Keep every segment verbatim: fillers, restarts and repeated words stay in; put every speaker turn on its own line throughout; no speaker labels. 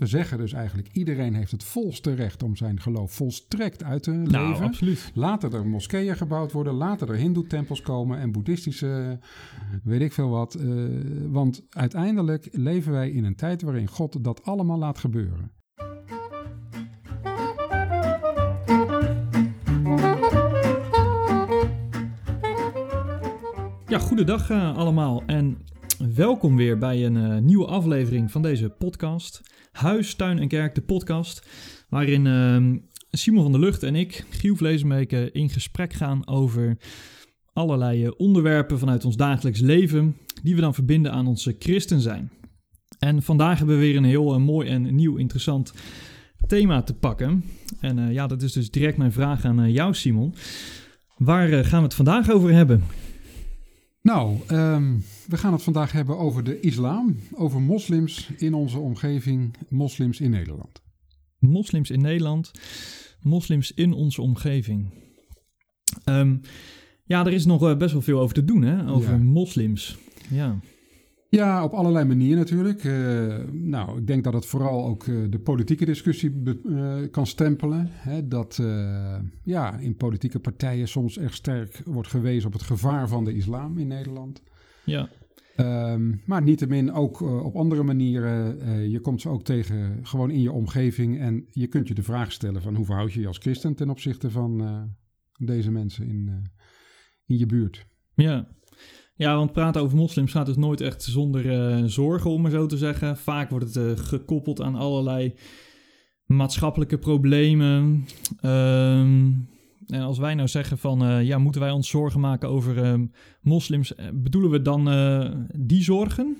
We zeggen dus eigenlijk, iedereen heeft het volste recht om zijn geloof volstrekt uit te
Nou,
leven.
absoluut.
Laten er moskeeën gebouwd worden, laten er hindoe-tempels komen en boeddhistische, weet ik veel wat. Uh, want uiteindelijk leven wij in een tijd waarin God dat allemaal laat gebeuren.
Ja, goedendag uh, allemaal en welkom weer bij een uh, nieuwe aflevering van deze podcast. Huis, Tuin en Kerk, de podcast, waarin uh, Simon van der Lugt en ik, Giel Vleesmeke, in gesprek gaan over allerlei uh, onderwerpen vanuit ons dagelijks leven, die we dan verbinden aan onze christen zijn. En vandaag hebben we weer een heel uh, mooi en nieuw interessant thema te pakken. En uh, ja, dat is dus direct mijn vraag aan uh, jou, Simon. Waar uh, gaan we het vandaag over hebben?
Nou, um, we gaan het vandaag hebben over de islam, over moslims in onze omgeving, moslims in Nederland.
Moslims in Nederland, moslims in onze omgeving. Um, ja, er is nog uh, best wel veel over te doen, hè, over ja. moslims. Ja.
Ja, op allerlei manieren natuurlijk. Uh, nou, ik denk dat het vooral ook uh, de politieke discussie be- uh, kan stempelen. Hè, dat uh, ja, in politieke partijen soms echt sterk wordt gewezen op het gevaar van de islam in Nederland.
Ja.
Um, maar niettemin ook uh, op andere manieren. Uh, je komt ze ook tegen gewoon in je omgeving. En je kunt je de vraag stellen van hoe verhoud je je als christen ten opzichte van uh, deze mensen in, uh, in je buurt.
Ja. Ja, want praten over moslims gaat dus nooit echt zonder uh, zorgen, om maar zo te zeggen. Vaak wordt het uh, gekoppeld aan allerlei maatschappelijke problemen. Um, en als wij nou zeggen van, uh, ja, moeten wij ons zorgen maken over uh, moslims, bedoelen we dan uh, die zorgen?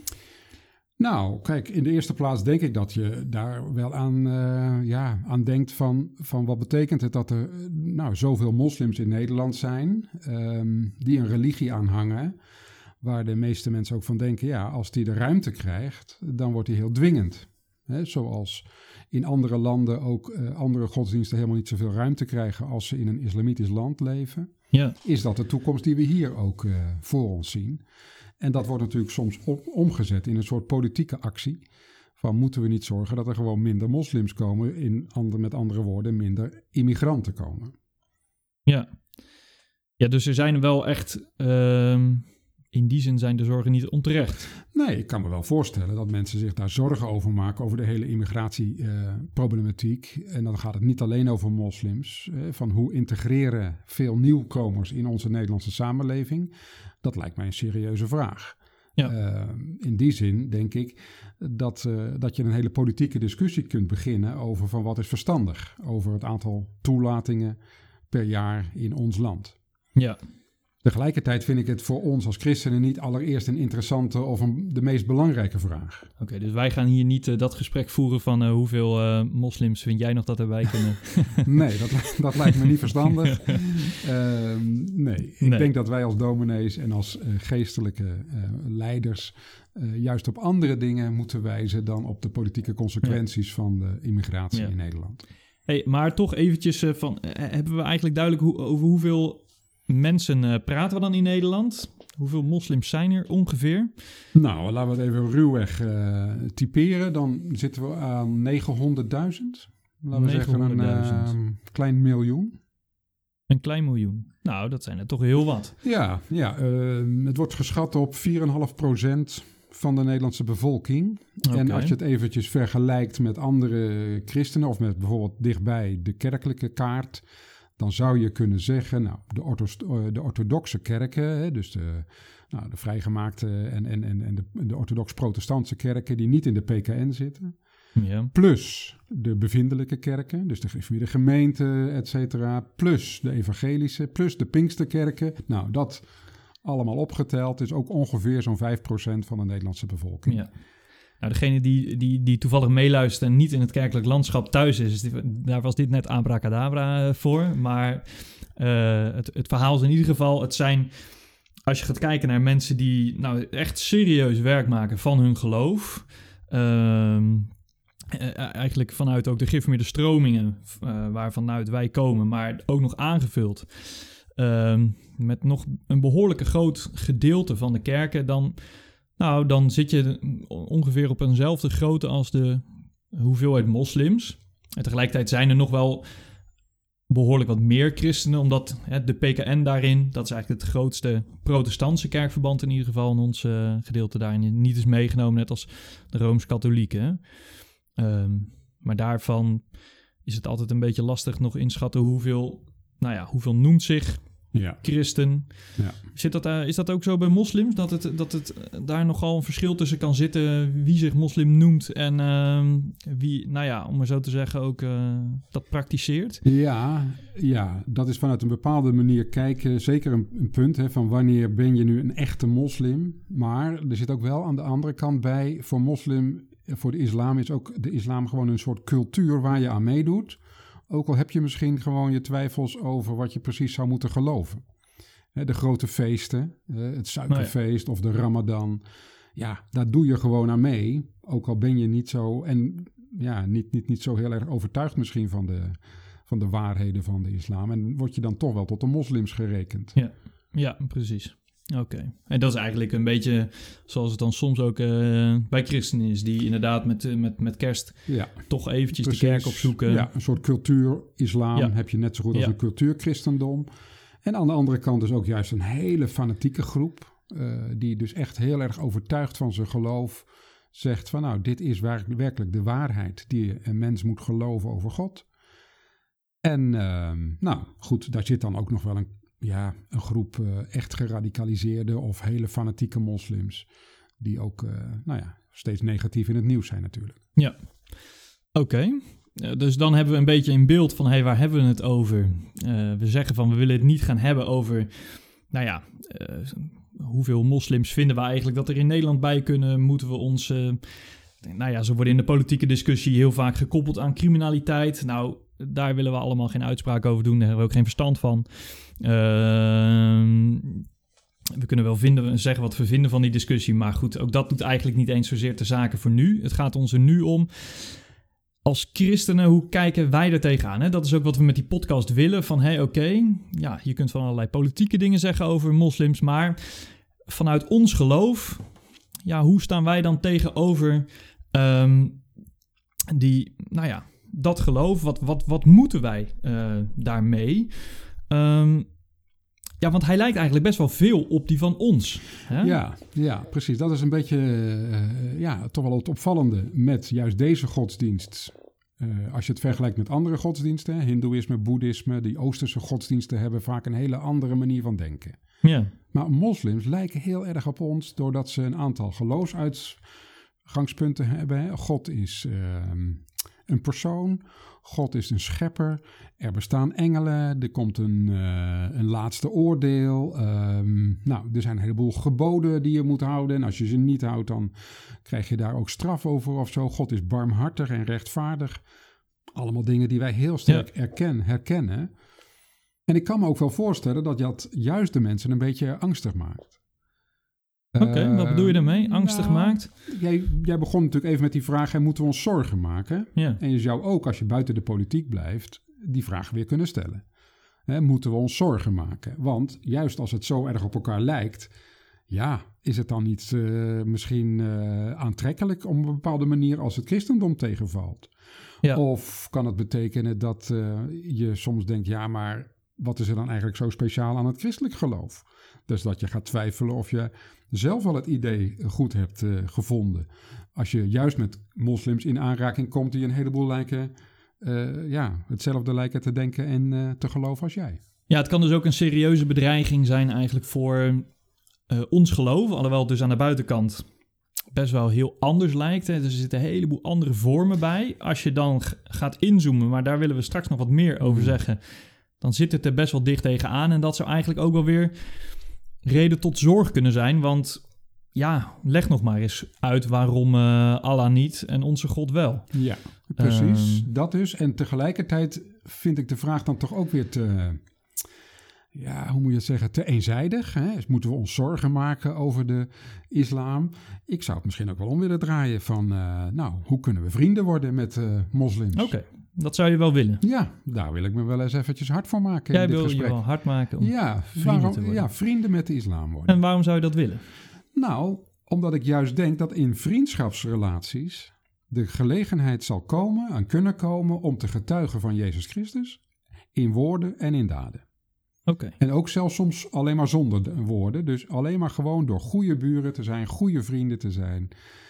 Nou, kijk, in de eerste plaats denk ik dat je daar wel aan, uh, ja, aan denkt van, van wat betekent het dat er nou, zoveel moslims in Nederland zijn, um, die een religie aanhangen, waar de meeste mensen ook van denken, ja, als die de ruimte krijgt, dan wordt die heel dwingend. He, zoals in andere landen ook uh, andere godsdiensten helemaal niet zoveel ruimte krijgen als ze in een islamitisch land leven.
Ja.
Is dat de toekomst die we hier ook uh, voor ons zien? En dat wordt natuurlijk soms op, omgezet in een soort politieke actie. Van moeten we niet zorgen dat er gewoon minder moslims komen, in ander, met andere woorden minder immigranten komen.
Ja, ja, dus er zijn wel echt, uh, in die zin zijn de zorgen niet onterecht.
Nee, ik kan me wel voorstellen dat mensen zich daar zorgen over maken, over de hele immigratieproblematiek. Uh, en dan gaat het niet alleen over moslims. Uh, van hoe integreren veel nieuwkomers in onze Nederlandse samenleving? Dat lijkt mij een serieuze vraag. Ja. Uh, in die zin denk ik dat, uh, dat je een hele politieke discussie kunt beginnen over van wat is verstandig. Over het aantal toelatingen per jaar in ons land.
Ja.
Tegelijkertijd vind ik het voor ons als christenen niet allereerst een interessante of een, de meest belangrijke vraag.
Oké, okay, dus wij gaan hier niet uh, dat gesprek voeren van uh, hoeveel uh, moslims vind jij nog dat erbij kunnen?
Nee, dat, dat lijkt me niet verstandig. uh, nee, ik nee. denk dat wij als dominees en als uh, geestelijke uh, leiders uh, juist op andere dingen moeten wijzen dan op de politieke consequenties ja. van de immigratie ja. in Nederland.
Hey, maar toch eventjes uh, van, uh, hebben we eigenlijk duidelijk hoe, over hoeveel mensen uh, praten we dan in Nederland? Hoeveel moslims zijn er ongeveer?
Nou, laten we het even ruwweg uh, typeren. Dan zitten we aan negenhonderdduizend. Laten we zeggen een uh, klein miljoen.
Een klein miljoen. Nou, dat zijn er toch heel wat.
Ja, ja uh, het wordt geschat op vier komma vijf procent van de Nederlandse bevolking. Okay. En als je het eventjes vergelijkt met andere christenen, of met bijvoorbeeld dichtbij de kerkelijke kaart, dan zou je kunnen zeggen, nou, de, ortho- de orthodoxe kerken, hè, dus de, nou, de vrijgemaakte en, en, en, en de, de orthodox-protestantse kerken die niet in de P K N zitten,
ja.
plus de bevindelijke kerken, dus de gereformeerde gemeente, et cetera, plus de evangelische, plus de Pinksterkerken. Nou, dat allemaal opgeteld is ook ongeveer zo'n vijf procent van de Nederlandse bevolking.
Ja. Nou, degene die, die, die toevallig meeluistert en niet in het kerkelijk landschap thuis is, die, daar was dit net abracadabra voor. Maar uh, het, het verhaal is in ieder geval, het zijn, als je gaat kijken naar mensen die nou echt serieus werk maken van hun geloof, uh, eigenlijk vanuit ook de gereformeerde stromingen uh, waarvanuit wij komen, maar ook nog aangevuld uh, met nog een behoorlijke groot gedeelte van de kerken, dan... Nou, dan zit je ongeveer op eenzelfde grootte als de hoeveelheid moslims. En tegelijkertijd zijn er nog wel behoorlijk wat meer christenen, omdat hè, de P K N daarin, dat is eigenlijk het grootste protestantse kerkverband in ieder geval in ons uh, gedeelte daarin, niet is meegenomen, net als de Rooms-Katholieken. Um, maar daarvan is het altijd een beetje lastig nog inschatten hoeveel, nou ja, hoeveel noemt zich ja. christen. Ja. Zit dat, uh, is dat ook zo bij moslims? Dat het, dat het daar nogal een verschil tussen kan zitten wie zich moslim noemt en uh, wie, nou ja, om maar zo te zeggen, ook uh, dat praktiseert?
Ja, ja, dat is vanuit een bepaalde manier kijken zeker een, een punt, hè, van wanneer ben je nu een echte moslim. Maar er zit ook wel aan de andere kant bij, voor moslim, voor de islam is ook de islam gewoon een soort cultuur waar je aan meedoet. Ook al heb je misschien gewoon je twijfels over wat je precies zou moeten geloven. De grote feesten, het suikerfeest of de Ramadan. Ja, daar doe je gewoon aan mee. Ook al ben je niet zo, en ja, niet, niet, niet zo heel erg overtuigd misschien van de, van de waarheden van de islam. En word je dan toch wel tot de moslims gerekend.
Ja, ja, precies. Oké. Okay. En dat is eigenlijk een beetje zoals het dan soms ook uh, bij christenen is, die inderdaad met, uh, met, met kerst ja. toch eventjes Precies. de kerk opzoeken.
Ja, een soort cultuur-islam ja. heb je net zo goed als ja. een cultuur-christendom. En aan de andere kant is ook juist een hele fanatieke groep, uh, die dus echt heel erg overtuigd van zijn geloof zegt van nou, dit is waar, werkelijk de waarheid die een mens moet geloven over God. En uh, nou goed, daar zit dan ook nog wel een Ja, een groep uh, echt geradicaliseerde of hele fanatieke moslims. Die ook, uh, nou ja, steeds negatief in het nieuws zijn natuurlijk.
Ja, oké. Okay. Uh, dus dan hebben we een beetje in beeld van, hé, hey, waar hebben we het over? Uh, we zeggen van, we willen het niet gaan hebben over, nou ja, uh, hoeveel moslims vinden we eigenlijk dat er in Nederland bij kunnen? Moeten we ons, uh, nou ja, zo worden in de politieke discussie heel vaak gekoppeld aan criminaliteit. Nou, daar willen we allemaal geen uitspraak over doen. Daar hebben we ook geen verstand van. Uh, we kunnen wel vinden, zeggen wat we vinden van die discussie. Maar goed, ook dat doet eigenlijk niet eens zozeer ter zake voor nu. Het gaat ons er nu om. Als christenen, hoe kijken wij er tegenaan? Hè? Dat is ook wat we met die podcast willen. Van, hé, hey, oké, okay, ja, je kunt van allerlei politieke dingen zeggen over moslims. Maar vanuit ons geloof, ja, hoe staan wij dan tegenover um, die, nou ja, dat geloof, wat, wat, wat moeten wij uh, daarmee? Um, ja, want hij lijkt eigenlijk best wel veel op die van ons. Hè?
Ja, ja, precies. Dat is een beetje, uh, ja, toch wel het opvallende met juist deze godsdienst. Uh, als je het vergelijkt met andere godsdiensten, hindoeïsme, boeddhisme, die Oosterse godsdiensten hebben vaak een hele andere manier van denken.
Ja.
Maar moslims lijken heel erg op ons, doordat ze een aantal geloofsuitgangspunten hebben. Hè. God is Uh, een persoon, God is een schepper, er bestaan engelen, er komt een, uh, een laatste oordeel. Um, nou, er zijn een heleboel geboden die je moet houden en als je ze niet houdt, dan krijg je daar ook straf over of zo. God is barmhartig en rechtvaardig. Allemaal dingen die wij heel sterk ja. erken, herkennen. En ik kan me ook wel voorstellen dat dat juist de mensen een beetje angstig maakt.
Oké, okay, uh, wat bedoel je daarmee? Angstig
nou, maakt?
Jij,
jij begon natuurlijk even met die vraag, hè, moeten we ons zorgen maken?
Ja.
En je zou ook, als je buiten de politiek blijft, die vraag weer kunnen stellen. Hè, moeten we ons zorgen maken? Want juist als het zo erg op elkaar lijkt, ja, is het dan niet uh, misschien uh, aantrekkelijk op een bepaalde manier als het christendom tegenvalt? Ja. Of kan het betekenen dat uh, je soms denkt, ja, maar wat is er dan eigenlijk zo speciaal aan het christelijk geloof? Dus dat je gaat twijfelen of je zelf al het idee goed hebt uh, gevonden. Als je juist met moslims in aanraking komt die een heleboel lijken, uh, ja, hetzelfde lijken te denken en uh, te geloven als jij.
Ja, het kan dus ook een serieuze bedreiging zijn eigenlijk voor uh, ons geloof. Alhoewel het dus aan de buitenkant best wel heel anders lijkt. Hè. Er zitten een heleboel andere vormen bij. Als je dan g- gaat inzoomen, maar daar willen we straks nog wat meer over zeggen, dan zit het er best wel dicht tegenaan. En dat zou eigenlijk ook wel weer reden tot zorg kunnen zijn. Want ja, leg nog maar eens uit waarom uh, Allah niet en onze God wel.
Ja, precies. Um, dat dus. En tegelijkertijd vind ik de vraag dan toch ook weer te, ja, hoe moet je het zeggen, te eenzijdig. Hè? Dus moeten we ons zorgen maken over de islam? Ik zou het misschien ook wel om willen draaien van, uh, nou, hoe kunnen we vrienden worden met uh, moslims?
Oké. Okay. Dat zou je wel willen?
Ja, daar wil ik me wel eens eventjes hard voor maken.
Jij
in dit
wil
gesprek.
je wel hard maken om
ja,
vrienden
waarom,
te worden.
Ja, vrienden met de islam worden.
En waarom zou je dat willen?
Nou, omdat ik juist denk dat in vriendschapsrelaties de gelegenheid zal komen en kunnen komen om te getuigen van Jezus Christus in woorden en in daden.
Okay.
En ook zelfs soms alleen maar zonder woorden. Dus alleen maar gewoon door goede buren te zijn, goede vrienden te zijn.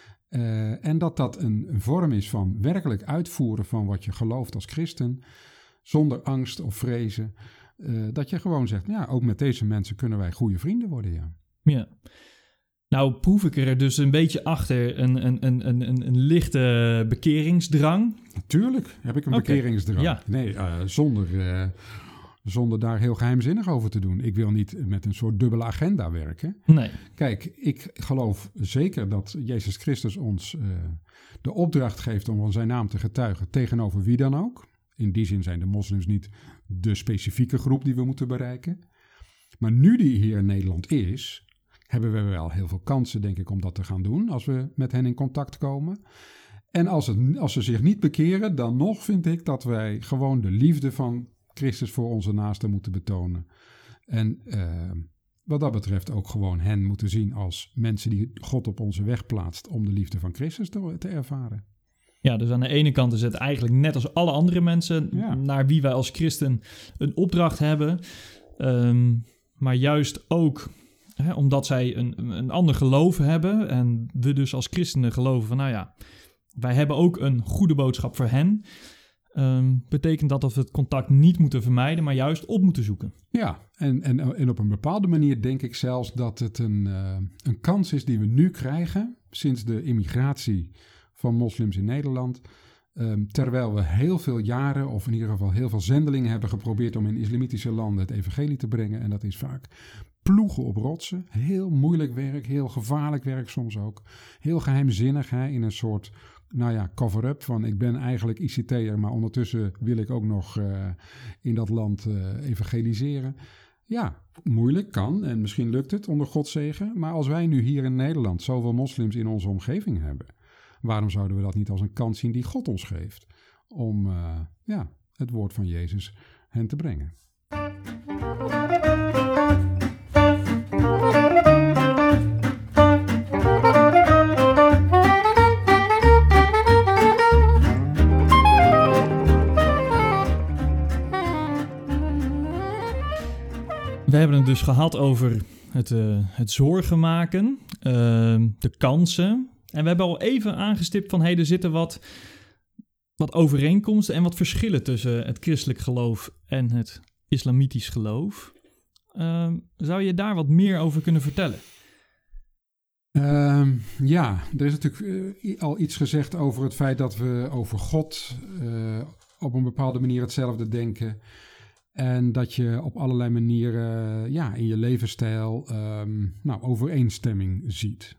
Uh, en dat dat een, een vorm is van werkelijk uitvoeren van wat je gelooft als christen. Zonder angst of vrezen. Uh, dat je gewoon zegt, ja, ook met deze mensen kunnen wij goede vrienden worden, ja.
Ja. Nou proef ik er dus een beetje achter een, een, een, een, een lichte bekeringsdrang.
Natuurlijk heb ik een okay. bekeringsdrang. Ja. Nee, uh, zonder... Uh, Zonder daar heel geheimzinnig over te doen. Ik wil niet met een soort dubbele agenda werken.
Nee.
Kijk, ik geloof zeker dat Jezus Christus ons uh, de opdracht geeft om van zijn naam te getuigen tegenover wie dan ook. In die zin zijn de moslims niet de specifieke groep die we moeten bereiken. Maar nu die hier in Nederland is, hebben we wel heel veel kansen, denk ik, om dat te gaan doen als we met hen in contact komen. En als, het, als ze zich niet bekeren, dan nog vind ik dat wij gewoon de liefde van Christus voor onze naasten moeten betonen. En uh, wat dat betreft ook gewoon hen moeten zien als mensen die God op onze weg plaatst om de liefde van Christus te, te ervaren.
Ja, dus aan de ene kant is het eigenlijk net als alle andere mensen ja. naar wie wij als christen een opdracht hebben. Um, maar juist ook hè, omdat zij een, een ander geloof hebben en we dus als christenen geloven van nou ja, wij hebben ook een goede boodschap voor hen. Um, betekent dat dat we het contact niet moeten vermijden, maar juist op moeten zoeken.
Ja, en, en, en op een bepaalde manier denk ik zelfs dat het een, uh, een kans is die we nu krijgen sinds de immigratie van moslims in Nederland. Um, terwijl we heel veel jaren, of in ieder geval heel veel zendelingen hebben geprobeerd om in islamitische landen het evangelie te brengen. En dat is vaak ploegen op rotsen. Heel moeilijk werk, heel gevaarlijk werk soms ook. Heel geheimzinnig hè, in een soort... Nou ja, cover-up van ik ben eigenlijk I C T'er, maar ondertussen wil ik ook nog uh, in dat land uh, evangeliseren. Ja, moeilijk, kan en misschien lukt het onder Gods zegen. Maar als wij nu hier in Nederland zoveel moslims in onze omgeving hebben, waarom zouden we dat niet als een kans zien die God ons geeft om uh, ja, het woord van Jezus hen te brengen?
We hebben het dus gehad over het, uh, het zorgen maken, uh, de kansen. En we hebben al even aangestipt van hey, er zitten wat, wat overeenkomsten en wat verschillen tussen het christelijk geloof en het islamitisch geloof. Uh, zou je daar wat meer over kunnen vertellen?
Uh, ja, er is natuurlijk uh, al iets gezegd over het feit dat we over God uh, op een bepaalde manier hetzelfde denken. En dat je op allerlei manieren ja, in je levensstijl um, nou, overeenstemming ziet.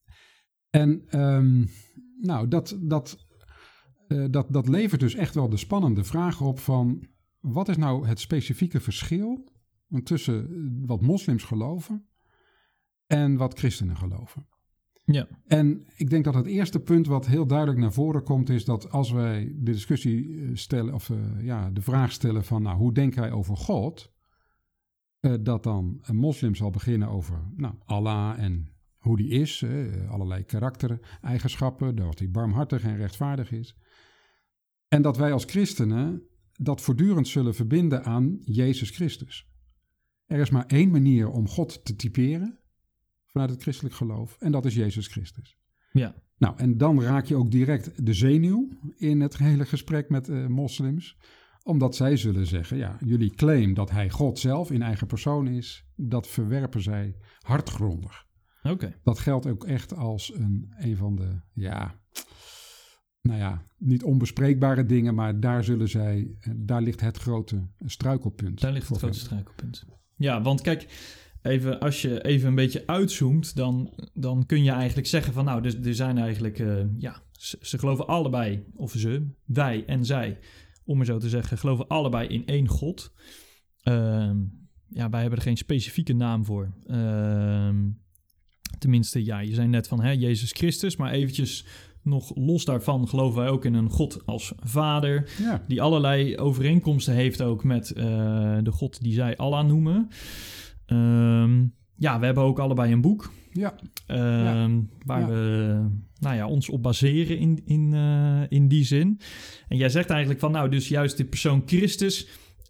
En um, nou, dat, dat, uh, dat, dat levert dus echt wel de spannende vraag op van... wat is nou het specifieke verschil tussen wat moslims geloven en wat christenen geloven?
Ja.
En ik denk dat het eerste punt wat heel duidelijk naar voren komt is dat als wij de discussie stellen of uh, ja, de vraag stellen van nou, hoe denken wij over God? Uh, dat dan een moslim zal beginnen over nou, Allah en hoe die is, uh, allerlei karaktereigenschappen, dat hij barmhartig en rechtvaardig is. En dat wij als christenen dat voortdurend zullen verbinden aan Jezus Christus. Er is maar één manier om God te typeren vanuit het christelijk geloof. En dat is Jezus Christus.
Ja.
Nou, en dan raak je ook direct de zenuw in het hele gesprek met uh, moslims. Omdat zij zullen zeggen, ja, jullie claim dat hij God zelf in eigen persoon is. Dat verwerpen zij hardgrondig.
Oké. Okay.
Dat geldt ook echt als een, een van de, ja, nou ja, niet onbespreekbare dingen. Maar daar zullen zij, daar ligt het grote struikelpunt.
Daar ligt het grote struikelpunt. Ja, want kijk... Even, als je even een beetje uitzoomt, dan, dan kun je eigenlijk zeggen van nou, er, er zijn eigenlijk, uh, ja, ze, ze geloven allebei, of ze, wij en zij, om maar zo te zeggen, geloven allebei in één God. Uh, ja, wij hebben er geen specifieke naam voor. Uh, tenminste, ja, je zei net van hè, Jezus Christus, maar eventjes nog los daarvan geloven wij ook in een God als vader,
ja. Die
allerlei overeenkomsten heeft ook met uh, de God die zij Allah noemen. Um, ja, we hebben ook allebei een boek.
Ja.
Uh,
ja.
Waar
ja.
we nou ja, ons op baseren in, in, uh, in die zin. En jij zegt eigenlijk van, nou, dus juist de persoon Christus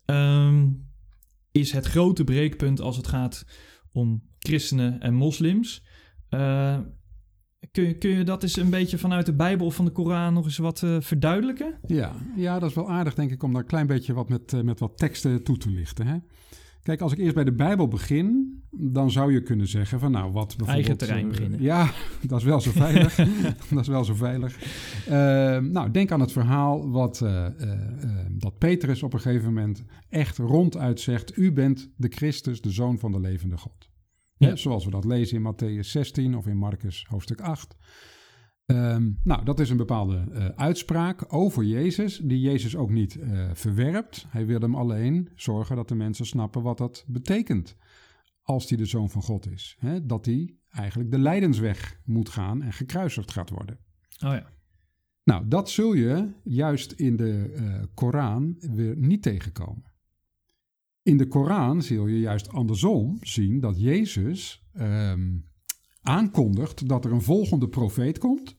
um, is het grote breekpunt als het gaat om christenen en moslims. Uh, kun, je, kun je dat eens een beetje vanuit de Bijbel of van de Koran nog eens wat uh, verduidelijken?
Ja, ja, dat is wel aardig, denk ik, om daar een klein beetje wat met, uh, met wat teksten toe te lichten, hè? Kijk, als ik eerst bij de Bijbel begin, dan zou je kunnen zeggen van nou, wat bijvoorbeeld...
Eigen terrein beginnen.
Uh, ja, dat is wel zo veilig. dat is wel zo veilig. Uh, nou, denk aan het verhaal wat uh, uh, uh, dat Petrus op een gegeven moment echt ronduit zegt. U bent de Christus, de Zoon van de levende God. Ja. Hè, zoals we dat lezen in Matthäus zestien of in Marcus hoofdstuk acht. Um, nou, dat is een bepaalde uh, uitspraak over Jezus, die Jezus ook niet uh, verwerpt. Hij wil hem alleen zorgen dat de mensen snappen wat dat betekent als hij de Zoon van God is. Hè? Dat hij eigenlijk de lijdensweg moet gaan en gekruisigd gaat worden.
Oh ja.
Nou, dat zul je juist in de uh, Koran weer niet tegenkomen. In de Koran zul je juist andersom zien dat Jezus... Um, aankondigt dat er een volgende profeet komt.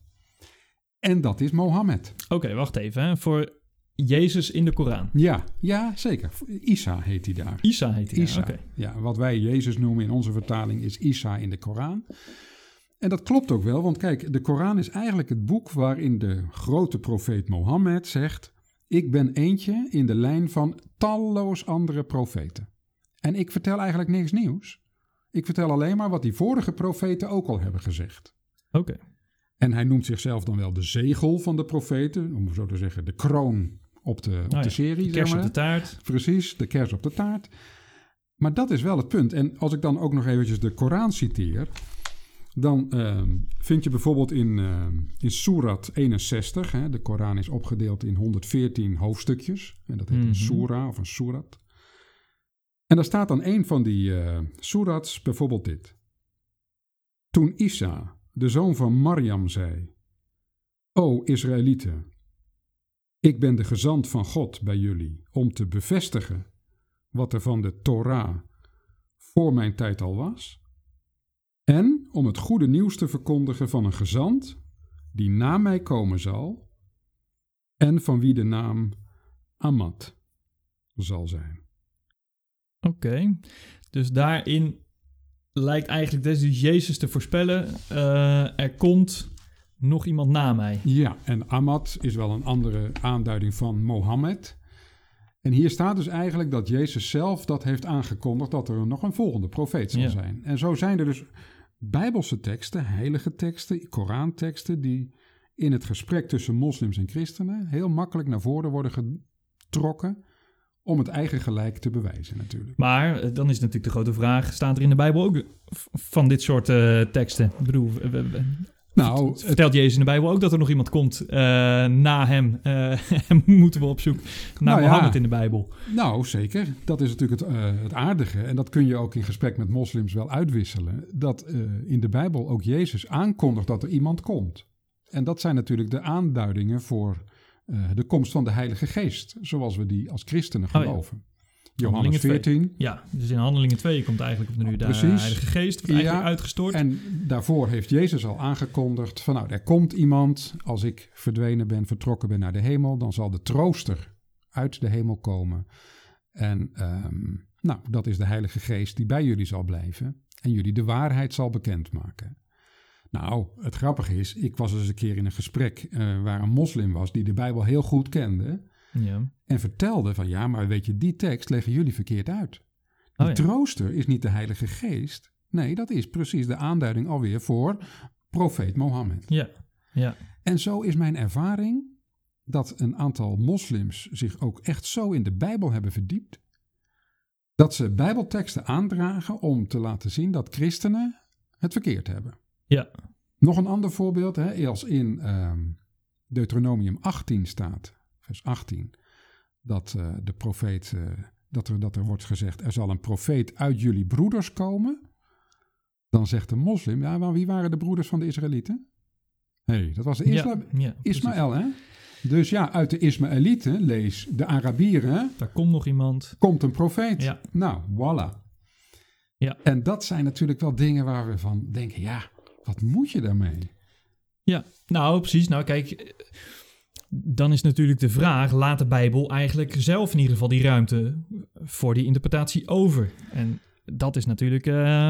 En dat is Mohammed.
Oké, okay, wacht even. Hè. Voor Jezus in de Koran.
Ja, ja, zeker. Isa heet hij daar.
Isa heet hij
Isa.
daar, oké. Okay.
Ja, wat wij Jezus noemen in onze vertaling is Isa in de Koran. En dat klopt ook wel, want kijk, de Koran is eigenlijk het boek waarin de grote profeet Mohammed zegt... ik ben eentje in de lijn van talloos andere profeten. En ik vertel eigenlijk niks nieuws. Ik vertel alleen maar wat die vorige profeten ook al hebben gezegd.
Oké. Okay.
En hij noemt zichzelf dan wel de zegel van de profeten. Om zo te zeggen, de kroon op de, op
oh ja,
de serie.
De kers
zeg maar.
op de taart.
Precies, de kers op de taart. Maar dat is wel het punt. En als ik dan ook nog eventjes de Koran citeer... dan uh, vind je bijvoorbeeld in, uh, in Surat eenenzestig... Hè, de Koran is opgedeeld in honderdveertien hoofdstukjes. En dat heet mm-hmm. een Surah of een Surat... En daar staat dan een van die uh, surats bijvoorbeeld dit. Toen Isa, de zoon van Maryam, zei... O Israëlieten, ik ben de gezant van God bij jullie... om te bevestigen wat er van de Torah voor mijn tijd al was... en om het goede nieuws te verkondigen van een gezant... die na mij komen zal... en van wie de naam Ahmad zal zijn.
Oké, okay. Dus daarin lijkt eigenlijk dus Jezus te voorspellen, uh, er komt nog iemand na mij.
Ja, en Ahmad is wel een andere aanduiding van Mohammed. En hier staat dus eigenlijk dat Jezus zelf dat heeft aangekondigd, dat er nog een volgende profeet zal ja. zijn. En zo zijn er dus Bijbelse teksten, heilige teksten, Koranteksten, die in het gesprek tussen moslims en christenen heel makkelijk naar voren worden getrokken... om het eigen gelijk te bewijzen natuurlijk.
Maar dan is natuurlijk de grote vraag... staat er in de Bijbel ook van dit soort uh, teksten? Ik bedoel, we, we, nou, vertelt Jezus in de Bijbel ook dat er nog iemand komt uh, na hem? Uh, en moeten we op zoek naar nou Mohammed ja, in de Bijbel?
Nou, zeker. Dat is natuurlijk het, uh, het aardige. En dat kun je ook in gesprek met moslims wel uitwisselen. Dat uh, in de Bijbel ook Jezus aankondigt dat er iemand komt. En dat zijn natuurlijk de aanduidingen voor... Uh, de komst van de Heilige Geest, zoals we die als christenen geloven. Oh ja. Johannes veertien.
Ja, dus in Handelingen twee komt eigenlijk op de nu de Precies. Heilige Geest wordt eigenlijk ja, uitgestort.
En daarvoor heeft Jezus al aangekondigd van nou, er komt iemand, als ik verdwenen ben, vertrokken ben naar de hemel, dan zal de trooster uit de hemel komen. En um, nou, dat is de Heilige Geest die bij jullie zal blijven en jullie de waarheid zal bekendmaken. Nou, het grappige is, ik was eens een keer in een gesprek uh, waar een moslim was die de Bijbel heel goed kende.
Ja.
En vertelde van ja, maar weet je, die tekst leggen jullie verkeerd uit. De
oh, ja.
trooster is niet de Heilige Geest. Nee, dat is precies de aanduiding alweer voor profeet Mohammed.
Ja, ja.
En zo is mijn ervaring dat een aantal moslims zich ook echt zo in de Bijbel hebben verdiept, dat ze Bijbelteksten aandragen om te laten zien dat christenen het verkeerd hebben.
Ja.
Nog een ander voorbeeld, hè, als in um, Deuteronomium achttien staat, vers achttien, dat uh, de profeet, uh, dat, er, dat er wordt gezegd, er zal een profeet uit jullie broeders komen. Dan zegt de moslim, ja, maar wie waren de broeders van de Israëlieten? Hé, hey, dat was de Isla-
ja, ja,
Ismaël, hè? Dus ja, uit de Ismaëlieten, lees de Arabieren,
daar komt nog iemand.
Komt een profeet.
Ja.
Nou, voilà.
Ja.
En dat zijn natuurlijk wel dingen waar we van denken, ja, wat moet je daarmee?
Ja, nou precies. Nou kijk, dan is natuurlijk de vraag, laat de Bijbel eigenlijk zelf in ieder geval die ruimte voor die interpretatie over? En dat is natuurlijk... Uh...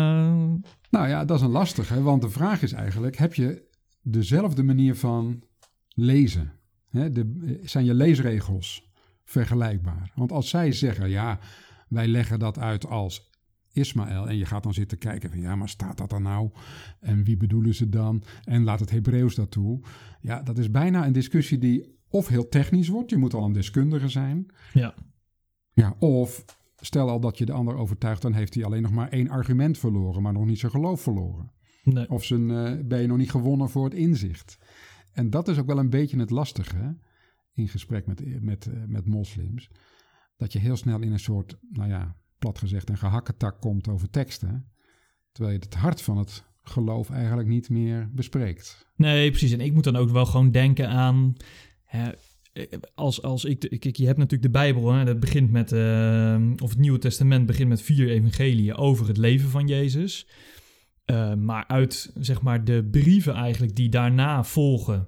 Nou ja, dat is een lastige, want de vraag is eigenlijk, heb je dezelfde manier van lezen? Hè? De, zijn je leesregels vergelijkbaar? Want als zij zeggen, ja, wij leggen dat uit als Ismaël, en je gaat dan zitten kijken van, ja, maar staat dat er nou? En wie bedoelen ze dan? En laat het Hebreeuws dat toe? Ja, dat is bijna een discussie die of heel technisch wordt, je moet al een deskundige zijn.
Ja.
Ja, of stel al dat je de ander overtuigt, dan heeft hij alleen nog maar één argument verloren, maar nog niet zijn geloof verloren.
Nee.
Of zijn, uh, ben je nog niet gewonnen voor het inzicht. En dat is ook wel een beetje het lastige, hè? In gesprek met, met, uh, met moslims. Dat je heel snel in een soort, nou ja, plat gezegd, een gehakketak komt over teksten. Terwijl je het hart van het geloof eigenlijk niet meer bespreekt.
Nee, precies. En ik moet dan ook wel gewoon denken aan... Hè, als, als ik, ik, je hebt natuurlijk de Bijbel, hè, dat begint met... Uh, of het Nieuwe Testament begint met vier evangeliën over het leven van Jezus. Uh, maar uit, zeg maar, de brieven eigenlijk die daarna volgen...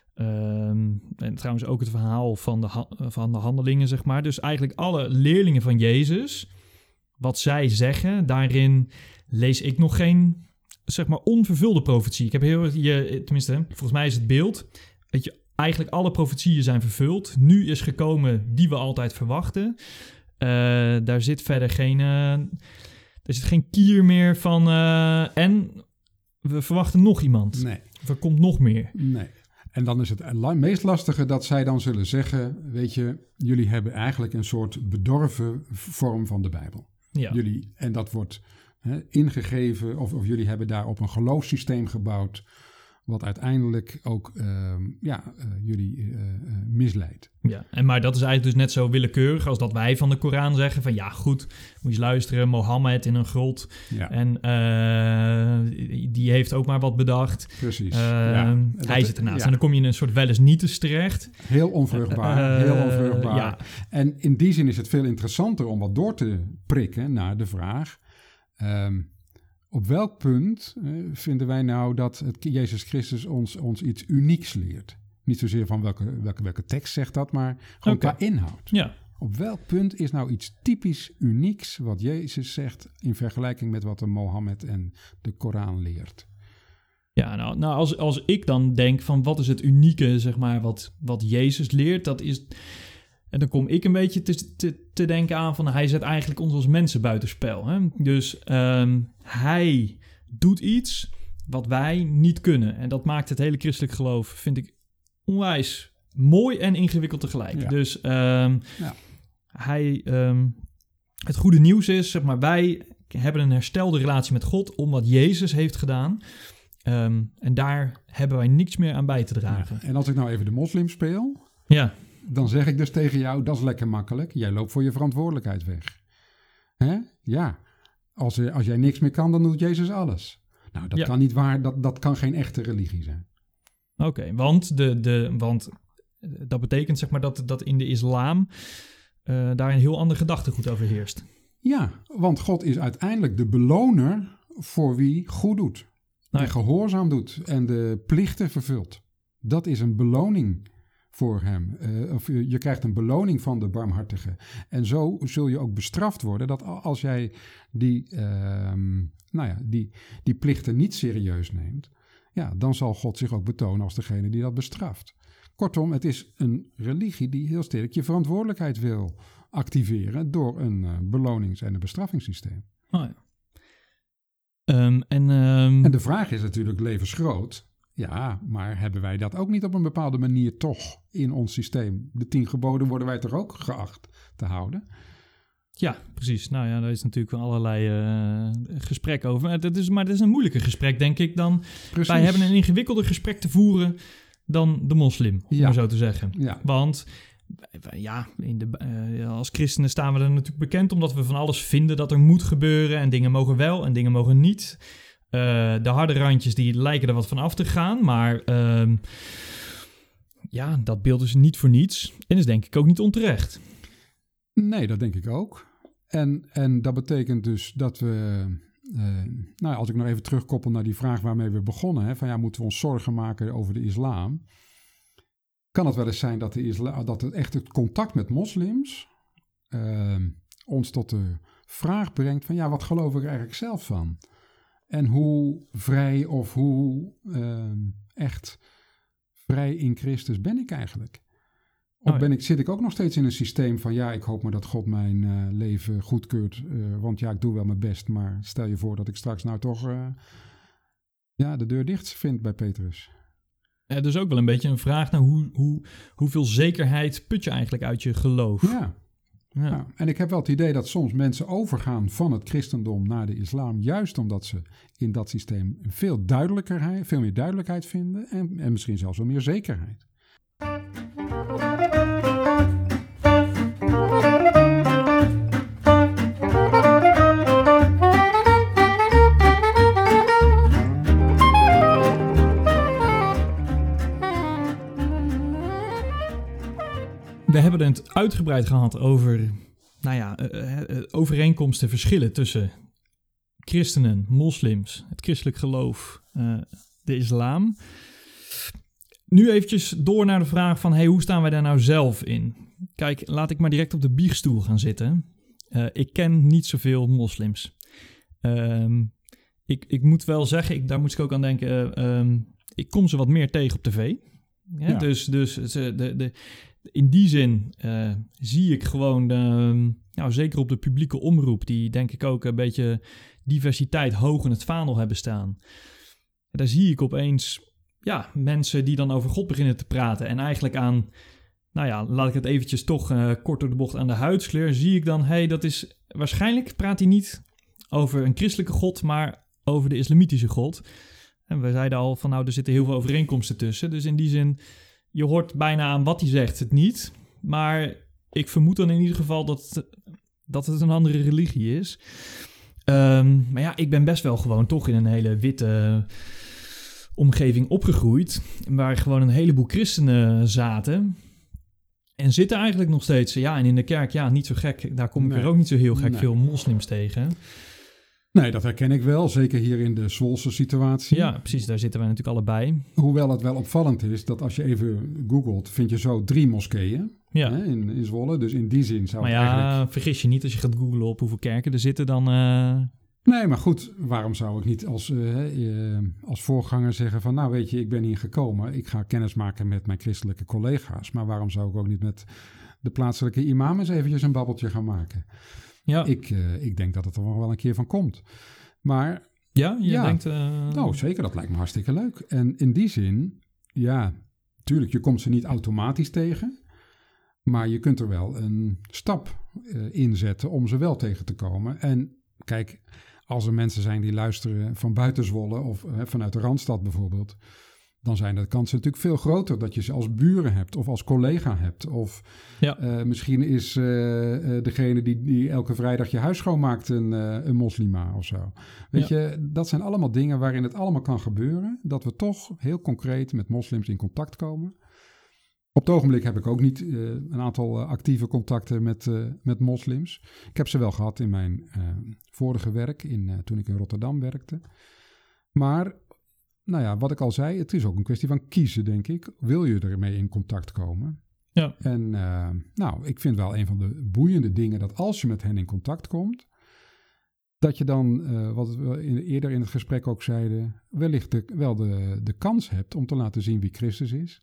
Um, en trouwens ook het verhaal van de, ha- van de handelingen, zeg maar. Dus eigenlijk alle leerlingen van Jezus, wat zij zeggen, daarin lees ik nog geen, zeg maar, onvervulde profetie. Ik heb heel, je, tenminste, volgens mij is het beeld, weet je, eigenlijk alle profetieën zijn vervuld. Nu is gekomen die we altijd verwachten. Uh, daar zit verder geen, uh, er zit geen kier meer van, uh, en we verwachten nog iemand.
Nee.
Er komt nog meer.
Nee. En dan is het meest lastige dat zij dan zullen zeggen, weet je, jullie hebben eigenlijk een soort bedorven vorm van de Bijbel.
Ja.
Jullie, en dat wordt hè, ingegeven, of, of jullie hebben daarop een geloofssysteem gebouwd, wat uiteindelijk ook uh, ja, uh, jullie uh, uh, misleidt.
Ja, en maar dat is eigenlijk dus net zo willekeurig als dat wij van de Koran zeggen van ja goed, moet je eens luisteren, Mohammed in een grot
Ja.
en uh, die heeft ook maar wat bedacht.
Precies.
Uh,
ja.
Hij zit ernaast.
Ja.
En dan kom je in een soort wel eens nietes terecht.
Heel onvruchtbaar,
Uh,
heel onvruchtbaar.
Ja.
En in die zin is het veel interessanter om wat door te prikken naar de vraag... Um, op welk punt uh, vinden wij nou dat het Jezus Christus ons, ons iets unieks leert? Niet zozeer van welke, welke, welke tekst zegt dat, maar gewoon
Okay.
qua inhoud.
Ja.
Op welk punt is nou iets typisch unieks wat Jezus zegt in vergelijking met wat de Mohammed en de Koran leert?
Ja, nou, nou als, als ik dan denk van wat is het unieke, zeg maar, wat, wat Jezus leert, dat is... En dan kom ik een beetje te, te, te denken aan van hij zet eigenlijk ons als mensen buitenspel. Hè? Dus um, hij doet iets wat wij niet kunnen. En dat maakt het hele christelijk geloof, vind ik, onwijs mooi en ingewikkeld tegelijk.
Ja.
Dus um,
Ja.
hij, um, het goede nieuws is, zeg maar, wij hebben een herstelde relatie met God om wat Jezus heeft gedaan. Um, en daar hebben wij niks meer aan bij te dragen.
Ja. En als ik nou even de moslim speel...
Ja.
Dan zeg ik dus tegen jou, dat is lekker makkelijk. Jij loopt voor je verantwoordelijkheid weg. Hè? Ja, als, als jij niks meer kan, dan doet Jezus alles. Nou, dat
Ja.
kan niet waar, dat, dat kan geen echte religie zijn.
Oké, okay, want, de, de, want dat betekent zeg maar dat, dat in de islam uh, daar een heel ander gedachtegoed over heerst.
Ja, want God is uiteindelijk de beloner voor wie goed doet.
Nou
En gehoorzaam doet en de plichten vervult. Dat is een beloning voor hem. Uh, of je, je krijgt een beloning van de barmhartige. En zo zul je ook bestraft worden dat als jij die, uh, nou ja, die, die plichten niet serieus neemt, ja, dan zal God zich ook betonen als degene die dat bestraft. Kortom, het is een religie die heel sterk je verantwoordelijkheid wil activeren door een uh, belonings- en een bestraffingssysteem.
Oh ja. um, en, um...
en de vraag is natuurlijk levensgroot. Ja, maar hebben wij dat ook niet op een bepaalde manier toch in ons systeem? De tien geboden worden wij toch ook geacht te houden?
Ja, precies. Nou ja, daar is natuurlijk wel allerlei uh, gesprek over. Dat is, maar het is een moeilijker gesprek, denk ik, dan... Precies. Wij hebben een ingewikkelder gesprek te voeren dan de moslim, om
ja.
maar zo te zeggen.
Ja.
Want ja, in de, uh, als christenen staan we er natuurlijk bekend omdat we van alles vinden dat er moet gebeuren en dingen mogen wel en dingen mogen niet. Uh, de harde randjes die lijken er wat van af te gaan, maar uh, ja, dat beeld is niet voor niets en is denk ik ook niet onterecht.
Nee, dat denk ik ook. En, en dat betekent dus dat we, uh, nou als ik nog even terugkoppel naar die vraag waarmee we begonnen, hè, van ja, moeten we ons zorgen maken over de islam? Kan het wel eens zijn dat, de isla, dat het echt het contact met moslims uh, ons tot de vraag brengt van ja, wat geloof ik er eigenlijk zelf van? En hoe vrij of hoe uh, echt vrij in Christus ben ik eigenlijk? Of ben ik, zit ik ook nog steeds in een systeem van ja, ik hoop maar dat God mijn uh, leven goedkeurt. Uh, want ja, ik doe wel mijn best, maar stel je voor dat ik straks nou toch uh, ja, de deur dicht vind bij Petrus.
Ja, dus ook wel een beetje een vraag naar hoe, hoe, hoeveel zekerheid put je eigenlijk uit je geloof?
Ja.
Ja.
Ja. En ik heb wel het idee dat soms mensen overgaan van het christendom naar de islam, juist omdat ze in dat systeem veel duidelijkerheid, veel meer duidelijkheid vinden en, en misschien zelfs wel meer zekerheid.
We hebben het uitgebreid gehad over nou ja, uh, uh, overeenkomsten, verschillen tussen christenen, moslims, het christelijk geloof, uh, de islam. Nu eventjes door naar de vraag van, hey, hoe staan wij daar nou zelf in? Kijk, laat ik maar direct op de biechtstoel gaan zitten. Uh, ik ken niet zoveel moslims. Um, ik, ik moet wel zeggen, ik, daar moet ik ook aan denken, uh, um, ik kom ze wat meer tegen op tv. Ja, ja. Dus, dus de, de, de, in die zin uh, zie ik gewoon, uh, nou, zeker op de publieke omroep, die denk ik ook een beetje diversiteit hoog in het vaandel hebben staan. Daar zie ik opeens ja, mensen die dan over God beginnen te praten en eigenlijk aan, nou ja, laat ik het eventjes toch uh, kort door de bocht aan de huidskleur, zie ik dan, hé, hey, dat is, waarschijnlijk praat hij niet over een christelijke God, maar over de islamitische God. En we zeiden al van, nou, er zitten heel veel overeenkomsten tussen. Dus in die zin, je hoort bijna aan wat hij zegt het niet. Maar ik vermoed dan in ieder geval dat het, dat het een andere religie is. Um, maar ja, ik ben best wel gewoon toch in een hele witte omgeving opgegroeid. Waar gewoon een heleboel christenen zaten. En zitten eigenlijk nog steeds. Ja, en in de kerk, ja, niet zo gek. Daar kom ik
nee.
er ook niet zo heel gek
nee.
veel moslims tegen.
Nee, dat herken ik wel. Zeker hier in de Zwolse situatie.
Ja, precies. Daar zitten wij natuurlijk allebei.
Hoewel het wel opvallend is dat als je even googelt, vind je zo drie moskeeën
ja.
hè, in, in Zwolle. Dus in die zin zou
maar
het
ja,
eigenlijk...
vergis je niet als je gaat googlen op hoeveel kerken er zitten, dan... Uh...
Nee, maar goed, waarom zou ik niet als, uh, uh, als voorganger zeggen van, nou weet je, ik ben hier gekomen. Ik ga kennis maken met mijn christelijke collega's. Maar waarom zou ik ook niet met de plaatselijke imam eens eventjes een babbeltje gaan maken?
Ja.
Ik, uh, ik denk dat het er nog wel een keer van komt. Maar
ja, je
ja,
denkt... Uh...
Nou, zeker, dat lijkt me hartstikke leuk. En in die zin, ja, tuurlijk, je komt ze niet automatisch tegen. Maar je kunt er wel een stap uh, inzetten om ze wel tegen te komen. En kijk, als er mensen zijn die luisteren van buiten Zwolle of uh, vanuit de Randstad bijvoorbeeld, dan zijn de kansen natuurlijk veel groter dat je ze als buren hebt of als collega hebt. Of
ja.
uh, misschien is uh, uh, degene die, die elke vrijdag je huis schoonmaakt een, uh, een moslima of zo. Weet ja. je, dat zijn allemaal dingen waarin het allemaal kan gebeuren. Dat we toch heel concreet met moslims in contact komen. Op het ogenblik heb ik ook niet uh, een aantal uh, actieve contacten met, uh, met moslims. Ik heb ze wel gehad in mijn uh, vorige werk, in, uh, toen ik in Rotterdam werkte. Maar... Nou ja, wat ik al zei, het is ook een kwestie van kiezen, denk ik. Wil je ermee in contact komen?
Ja.
En uh, nou, ik vind wel een van de boeiende dingen dat als je met hen in contact komt, dat je dan, uh, wat we in, eerder in het gesprek ook zeiden, wellicht de, wel de, de kans hebt om te laten zien wie Christus is.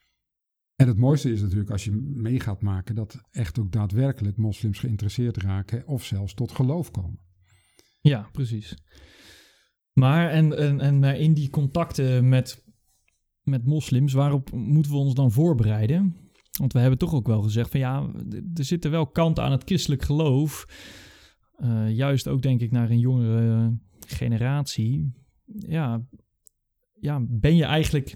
En het mooiste is natuurlijk als je mee gaat maken dat echt ook daadwerkelijk moslims geïnteresseerd raken of zelfs tot geloof komen.
Ja, precies. Maar en, en, en in die contacten met, met moslims, waarop moeten we ons dan voorbereiden? Want we hebben toch ook wel gezegd van ja, er zitten wel kanten aan het christelijk geloof. Uh, juist ook denk ik naar een jongere generatie. Ja, ja, ben je eigenlijk...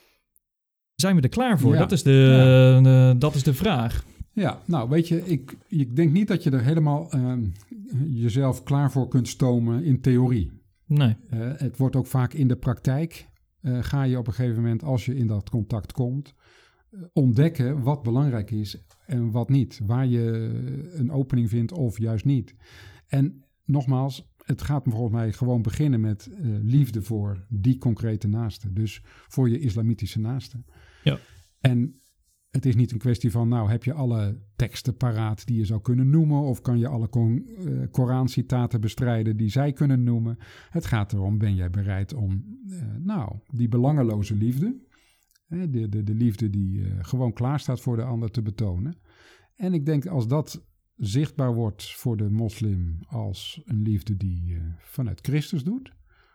Zijn we er klaar voor?
Ja.
Dat is de,
ja.
de, dat is de vraag.
Ja, nou weet je, ik, ik denk niet dat je er helemaal uh, jezelf klaar voor kunt stomen in theorie.
Nee.
Uh, het wordt ook vaak in de praktijk, uh, ga je op een gegeven moment, als je in dat contact komt, ontdekken wat belangrijk is en wat niet. Waar je een opening vindt of juist niet. En nogmaals, het gaat volgens mij gewoon beginnen met uh, liefde voor die concrete naaste. Dus voor je islamitische naaste.
Ja.
En het is niet een kwestie van, nou, heb je alle teksten paraat die je zou kunnen noemen, of kan je alle kon, uh, Korancitaten bestrijden die zij kunnen noemen. Het gaat erom, ben jij bereid om, uh, nou, die belangeloze liefde, hè, de, de, de liefde die uh, gewoon klaar staat voor de ander te betonen. En ik denk als dat zichtbaar wordt voor de moslim als een liefde die uh, vanuit Christus doet,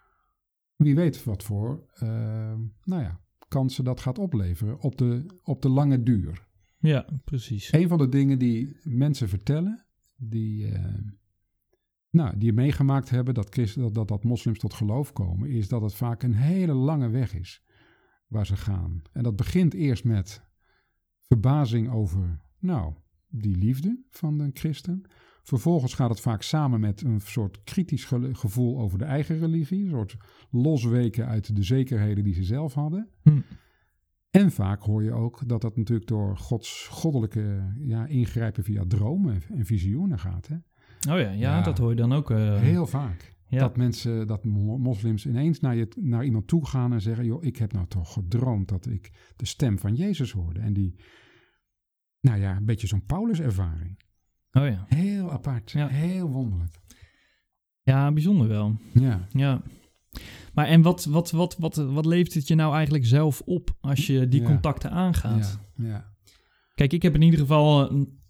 wie weet wat voor, uh, nou ja, kansen dat gaat opleveren op de, op de lange duur.
Ja, precies.
Een van de dingen die mensen vertellen, die, uh, nou, die meegemaakt hebben dat, Christen, dat, dat, dat moslims tot geloof komen, is dat het vaak een hele lange weg is waar ze gaan. En dat begint eerst met verbazing over, nou, die liefde van de christen. Vervolgens gaat het vaak samen met een soort kritisch gevoel over de eigen religie. Een soort losweken uit de zekerheden die ze zelf hadden.
Hm.
En vaak hoor je ook dat dat natuurlijk door Gods goddelijke ja, ingrijpen via dromen en visioenen gaat. Hè?
Oh ja, ja, ja, dat hoor je dan ook. Uh...
Heel vaak.
Ja.
Dat mensen, dat moslims ineens naar, je, naar iemand toe gaan en zeggen, joh, ik heb nou toch gedroomd dat ik de stem van Jezus hoorde. En die, nou ja, een beetje zo'n Paulus-ervaring.
Oh ja.
Heel apart, ja. Heel wonderlijk.
Ja, bijzonder wel.
Ja.
Ja. Maar en wat, wat, wat, wat, wat levert het je nou eigenlijk zelf op als je die ja. contacten aangaat?
Ja. Ja.
Kijk, ik heb in ieder geval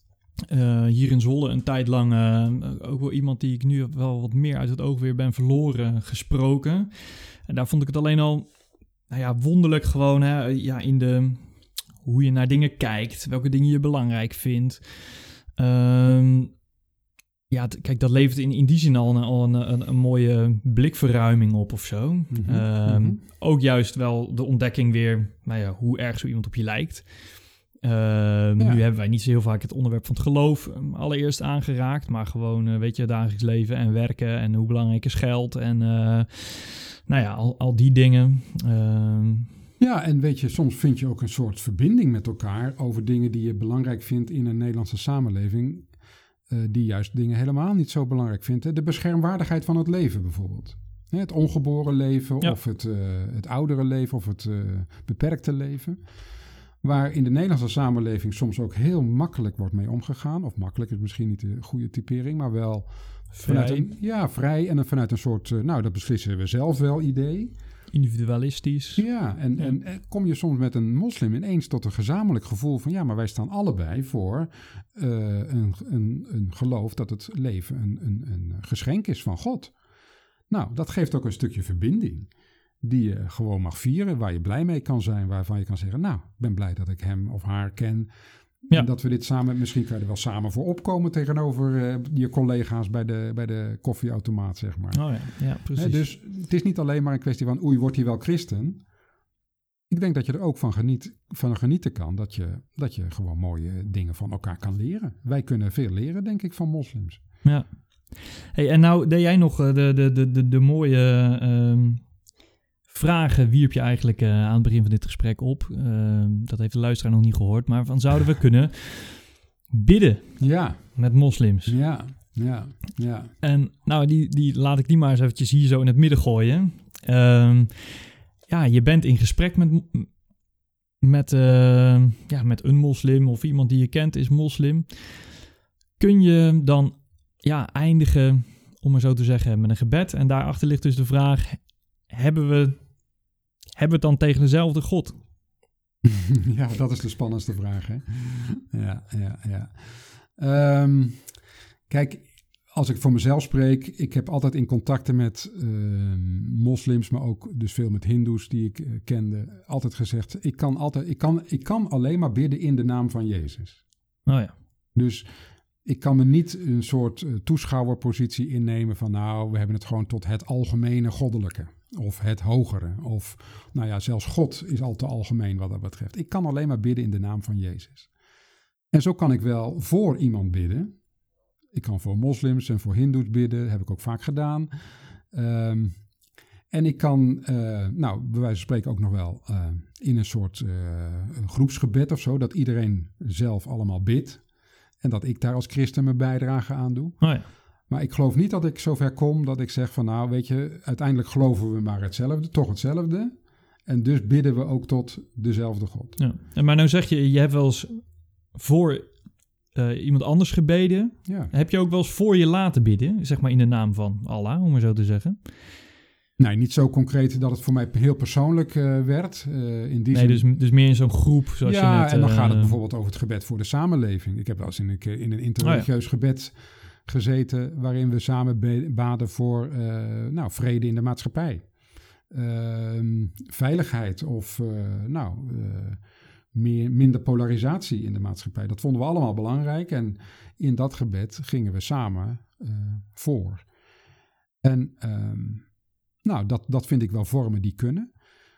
uh, hier in Zwolle een tijd lang uh, ook wel iemand die ik nu wel wat meer uit het oog weer ben verloren gesproken. En daar vond ik het alleen al, nou ja, wonderlijk gewoon, hè, ja, in de, hoe je naar dingen kijkt, welke dingen je belangrijk vindt. Um, ja, t- kijk, dat levert in, in die zin al, een, al een, een, een mooie blikverruiming op of zo. Mm-hmm, um, mm-hmm. Ook juist wel de ontdekking weer, nou ja, hoe erg zo iemand op je lijkt. Um, ja. Nu hebben wij niet zo heel vaak het onderwerp van het geloof um, allereerst aangeraakt, maar gewoon, uh, weet je, dagelijks leven en werken en hoe belangrijk is geld en, uh, nou ja, al, al die dingen. Um,
Ja, en weet je, soms vind je ook een soort verbinding met elkaar over dingen die je belangrijk vindt in een Nederlandse samenleving, uh, die juist dingen helemaal niet zo belangrijk vindt. De beschermwaardigheid van het leven bijvoorbeeld. Het ongeboren leven ja. of het, uh, het oudere leven of het uh, beperkte leven. Waar in de Nederlandse samenleving soms ook heel makkelijk wordt mee omgegaan. Of makkelijk is misschien niet de goede typering, maar wel
vrij.
Vanuit een, ja, vrij en vanuit een soort, uh, nou dat beslissen we zelf wel idee.
Individualistisch.
Ja, en, ja. En, en kom je soms met een moslim ineens tot een gezamenlijk gevoel van, ja, maar wij staan allebei voor uh, een, een, een geloof dat het leven een, een, een geschenk is van God. Nou, dat geeft ook een stukje verbinding die je gewoon mag vieren, waar je blij mee kan zijn, waarvan je kan zeggen, nou, ik ben blij dat ik hem of haar ken. Ja. En dat we dit samen, misschien kan je er wel samen voor opkomen tegenover uh, je collega's bij de, bij de koffieautomaat, zeg maar.
Oh ja, ja, precies.
He, dus het is niet alleen maar een kwestie van, oei, wordt hij wel christen? Ik denk dat je er ook van, geniet, van genieten kan, dat je, dat je gewoon mooie dingen van elkaar kan leren. Wij kunnen veel leren, denk ik, van moslims.
Ja. Hey, en nou deed jij nog uh, de, de, de, de, de mooie uh, vragen, wierp je eigenlijk uh, aan het begin van dit gesprek op. Uh, dat heeft de luisteraar nog niet gehoord, maar van zouden we kunnen bidden
ja.
met moslims?
Ja, ja, ja.
En nou, die, die, laat ik die maar eens eventjes hier zo in het midden gooien. Uh, ja, je bent in gesprek met, met, uh, ja, met een moslim of iemand die je kent is moslim. Kun je dan ja, eindigen, om maar zo te zeggen, met een gebed? En daarachter ligt dus de vraag, hebben we, hebben we het dan tegen dezelfde God?
Ja, dat is de spannendste vraag, hè? Ja, ja, ja. Um, kijk, als ik voor mezelf spreek, ik heb altijd in contacten met uh, moslims, maar ook dus veel met hindoes die ik uh, kende, altijd gezegd, ik kan, altijd, ik, kan, ik kan alleen maar bidden in de naam van Jezus.
Oh ja.
Dus ik kan me niet een soort uh, toeschouwerpositie innemen van, nou, we hebben het gewoon tot het algemene goddelijke. Of het hogere. Of, nou ja, zelfs God is al te algemeen wat dat betreft. Ik kan alleen maar bidden in de naam van Jezus. En zo kan ik wel voor iemand bidden. Ik kan voor moslims en voor hindoes bidden. Heb ik ook vaak gedaan. Um, En ik kan, uh, nou, bij wijze van spreken ook nog wel uh, in een soort uh, een groepsgebed of zo, dat iedereen zelf allemaal bidt. En dat ik daar als christen mijn bijdrage aan doe.
Oh ja.
Maar ik geloof niet dat ik zover kom dat ik zeg van nou, weet je, uiteindelijk geloven we maar hetzelfde, toch hetzelfde. En dus bidden we ook tot dezelfde God.
Ja. En maar nou zeg je, je hebt wel eens voor uh, iemand anders gebeden.
Ja.
Heb je ook wel eens voor je laten bidden, zeg maar in de naam van Allah, om maar zo te zeggen?
Nee, niet zo concreet dat het voor mij heel persoonlijk uh, werd. Uh, in die
nee,
zin...
dus, dus meer in zo'n groep zoals
ja,
je net...
en dan
uh,
gaat het bijvoorbeeld over het gebed voor de samenleving. Ik heb wel eens in een, in een interreligieus oh ja. gebed gezeten waarin we samen be- baden voor uh, nou, vrede in de maatschappij. Uh, veiligheid of uh, nou, uh, meer, minder polarisatie in de maatschappij. Dat vonden we allemaal belangrijk en in dat gebed gingen we samen uh, voor. En um, nou, dat, dat vind ik wel vormen die kunnen.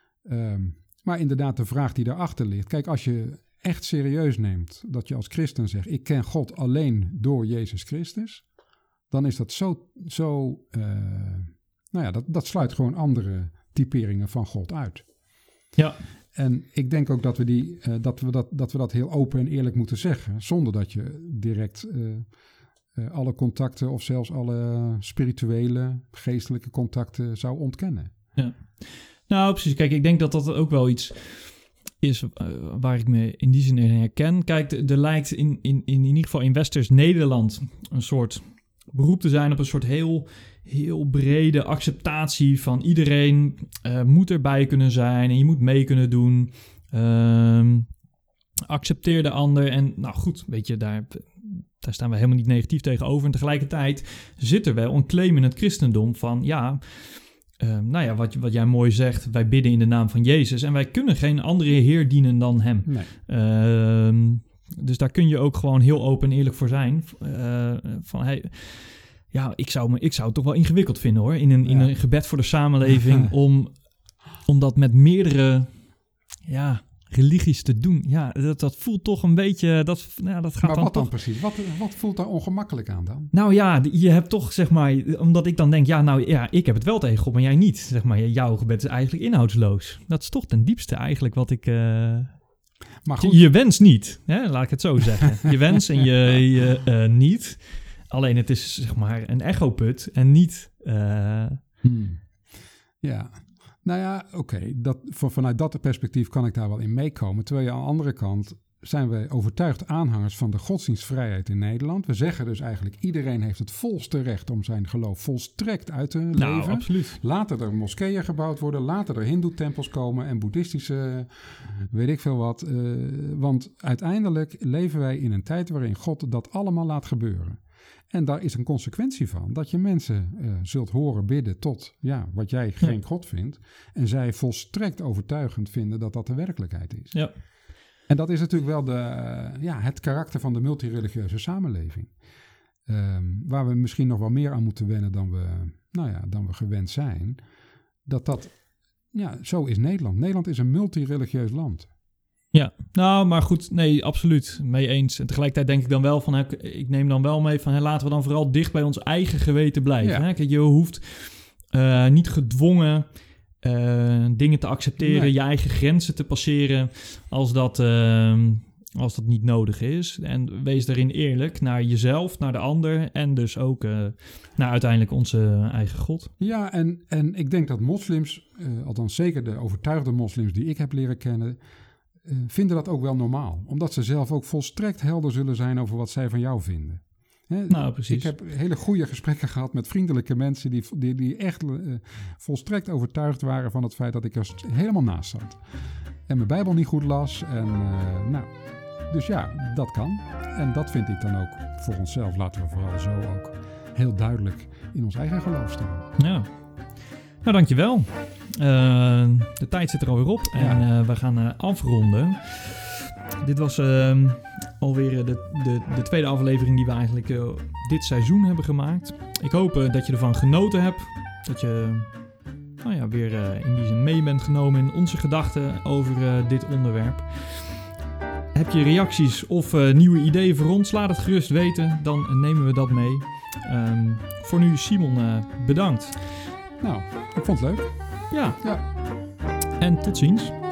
Um, maar inderdaad de vraag die daarachter ligt. Kijk, als je echt serieus neemt dat je als christen zegt, ik ken God alleen door Jezus Christus, dan is dat zo, zo uh, nou ja, dat, dat sluit gewoon andere typeringen van God uit.
Ja.
En ik denk ook dat we, die, uh, dat, we dat, dat we dat heel open en eerlijk moeten zeggen, zonder dat je direct uh, uh, alle contacten of zelfs alle spirituele, geestelijke contacten zou ontkennen.
Ja. Nou, precies. Kijk, ik denk dat dat ook wel iets is uh, waar ik me in die zin in herken. Kijk, er lijkt in, in, in ieder geval in Westers Nederland een soort beroep te zijn op een soort heel, heel brede acceptatie van iedereen uh, moet erbij kunnen zijn en je moet mee kunnen doen. Uh, accepteer de ander en nou goed, weet je, daar, daar staan we helemaal niet negatief tegenover. En tegelijkertijd zit er wel een claim in het christendom van ja, uh, nou ja, wat, wat jij mooi zegt, wij bidden in de naam van Jezus en wij kunnen geen andere Heer dienen dan hem.
Nee.
Uh, Dus daar kun je ook gewoon heel open en eerlijk voor zijn. Uh, van, hey, ja, ik zou, me, ik zou het toch wel ingewikkeld vinden hoor. In een, ja. in een gebed voor de samenleving. om, om dat met meerdere ja, religies te doen. Ja, dat, dat voelt toch een beetje. Dat, nou, dat gaat
maar
dan
wat
toch...
dan precies? Wat, wat voelt daar ongemakkelijk aan dan?
Nou ja, je hebt toch zeg maar. Omdat ik dan denk, ja, nou ja, ik heb het wel tegen God, maar jij niet. Zeg maar, jouw gebed is eigenlijk inhoudsloos. Dat is toch ten diepste eigenlijk wat ik. Uh,
Maar goed.
Je, je wens niet, hè? Laat ik het zo zeggen. Je wens en je, je uh, niet. Alleen het is zeg maar een echoput en niet... Uh...
Hmm. Ja, nou ja, oké. Okay. Dat, van, vanuit dat perspectief kan ik daar wel in meekomen. Terwijl je aan de andere kant zijn wij overtuigd aanhangers van de godsdienstvrijheid in Nederland. We zeggen dus eigenlijk iedereen heeft het volste recht om zijn geloof volstrekt uit te leven.
Nou, absoluut.
Laten er moskeeën gebouwd worden, laten er hindoe-tempels komen en boeddhistische, weet ik veel wat. Uh, want uiteindelijk leven wij in een tijd waarin God dat allemaal laat gebeuren. En daar is een consequentie van, dat je mensen uh, zult horen bidden tot ja, wat jij geen ja. God vindt. En zij volstrekt overtuigend vinden dat dat de werkelijkheid is.
Ja.
En dat is natuurlijk wel de, uh, ja, het karakter van de multireligieuze samenleving. Um, waar we misschien nog wel meer aan moeten wennen dan we, nou ja, dan we gewend zijn. Dat dat, ja, zo is Nederland. Nederland is een multireligieus land.
Ja, nou, maar goed, nee, absoluut, mee eens. En tegelijkertijd denk ik dan wel van, hè, ik neem dan wel mee van, hè, laten we dan vooral dicht bij ons eigen geweten blijven. Ja. Hè? Kijk, je hoeft uh, niet gedwongen uh, dingen te accepteren, nee. je eigen grenzen te passeren als dat, uh, als dat niet nodig is. En wees daarin eerlijk naar jezelf, naar de ander en dus ook uh, naar uiteindelijk onze eigen God.
Ja, en, en ik denk dat moslims, uh, althans zeker de overtuigde moslims die ik heb leren kennen, Uh, vinden dat ook wel normaal. Omdat ze zelf ook volstrekt helder zullen zijn over wat zij van jou vinden. Hè?
Nou, precies.
Ik heb hele goede gesprekken gehad met vriendelijke mensen die, die, die echt uh, volstrekt overtuigd waren van het feit dat ik er helemaal naast zat. En mijn Bijbel niet goed las. En, uh, nou, dus ja, dat kan. En dat vind ik dan ook voor onszelf. Laten we vooral zo ook heel duidelijk in ons eigen geloof staan.
Ja. Nou, dankjewel. Uh, de tijd zit er alweer op en uh, we gaan uh, afronden. Dit was uh, alweer de, de, de tweede aflevering die we eigenlijk uh, dit seizoen hebben gemaakt. Ik hoop uh, dat je ervan genoten hebt. Dat je nou ja, weer uh, in die zin mee bent genomen in onze gedachten over uh, dit onderwerp. Heb je reacties of uh, nieuwe ideeën voor ons? Laat het gerust weten, dan nemen we dat mee. Um, voor nu, Simon, uh, bedankt.
Nou, ik vond het leuk.
Ja.
Ja.
En tot ziens.